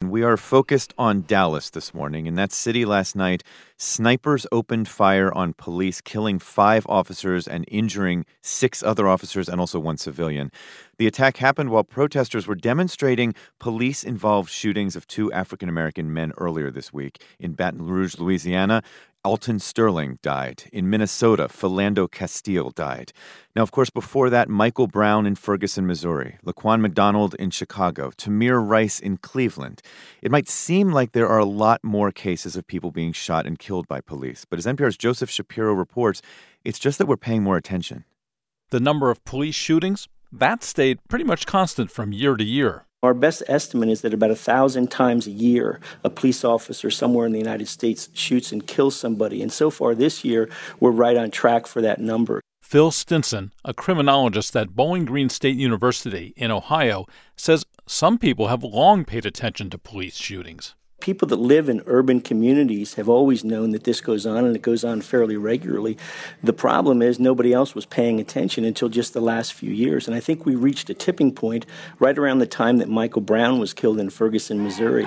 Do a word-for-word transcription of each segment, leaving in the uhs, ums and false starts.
and we are focused on Dallas this morning. In that city last night, snipers opened fire on police, killing five officers and injuring six other officers and also one civilian. The attack happened while protesters were demonstrating police-involved shootings of two African-American men earlier this week. In Baton Rouge, Louisiana, Alton Sterling died. In Minnesota, Philando Castile died. Now, of course, before that, Michael Brown in Ferguson, Missouri, Laquan McDonald in Chicago, Tamir Rice in Cleveland. It might seem like there are a lot more cases of people being shot and killed by police, but as N P R's Joseph Shapiro reports, it's just that we're paying more attention. The number of police shootings, that stayed pretty much constant from year to year. Our best estimate is that about a thousand times a year, a police officer somewhere in the United States shoots and kills somebody. And so far this year, we're right on track for that number. Phil Stinson, a criminologist at Bowling Green State University in Ohio, says some people have long paid attention to police shootings. People that live in urban communities have always known that this goes on, and it goes on fairly regularly. The problem is nobody else was paying attention until just the last few years. And I think we reached a tipping point right around the time that Michael Brown was killed in Ferguson, Missouri.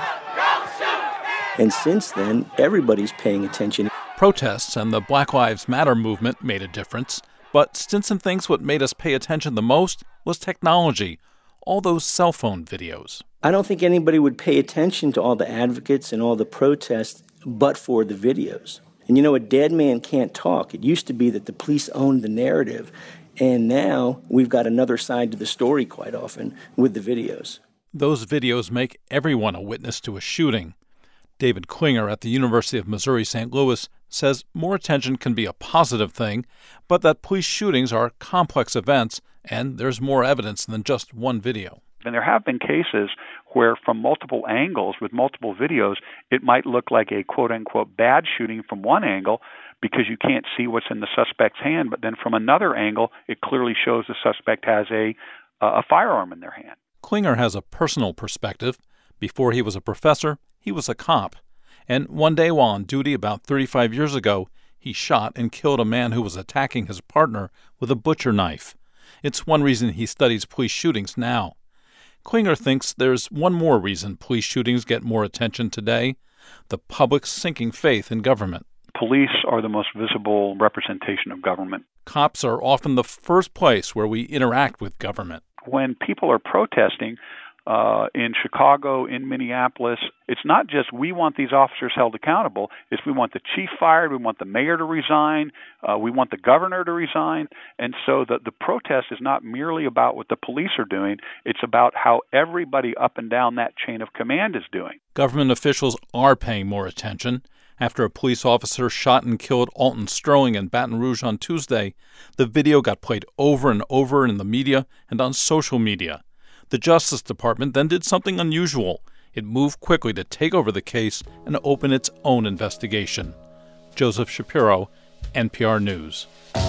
And since then, everybody's paying attention. Protests and the Black Lives Matter movement made a difference. But Stinson thinks what made us pay attention the most was technology, all those cell phone videos. I don't think anybody would pay attention to all the advocates and all the protests but for the videos. And you know, a dead man can't talk. It used to be that the police owned the narrative, and now we've got another side to the story quite often with the videos. Those videos make everyone a witness to a shooting. David Klinger at the University of Missouri Saint Louis says more attention can be a positive thing, but that police shootings are complex events, and there's more evidence than just one video. And there have been cases where from multiple angles with multiple videos, it might look like a quote-unquote bad shooting from one angle because you can't see what's in the suspect's hand, but then from another angle, it clearly shows the suspect has a, a firearm in their hand. Klinger has a personal perspective. Before he was a professor, he was a cop. And one day while on duty about thirty-five years ago, he shot and killed a man who was attacking his partner with a butcher knife. It's one reason he studies police shootings now. Klinger thinks there's one more reason police shootings get more attention today: the public's sinking faith in government. Police are the most visible representation of government. Cops are often the first place where we interact with government. When people are protesting uh, in Chicago, in Minneapolis, it's not just we want these officers held accountable. It's we want the chief fired, we want the mayor to resign, uh, we want the governor to resign. And so the, the protest is not merely about what the police are doing. It's about how everybody up and down that chain of command is doing. Government officials are paying more attention. After a police officer shot and killed Alton Sterling in Baton Rouge on Tuesday, the video got played over and over in the media and on social media. The Justice Department then did something unusual. It moved quickly to take over the case and open its own investigation. Joseph Shapiro, N P R News.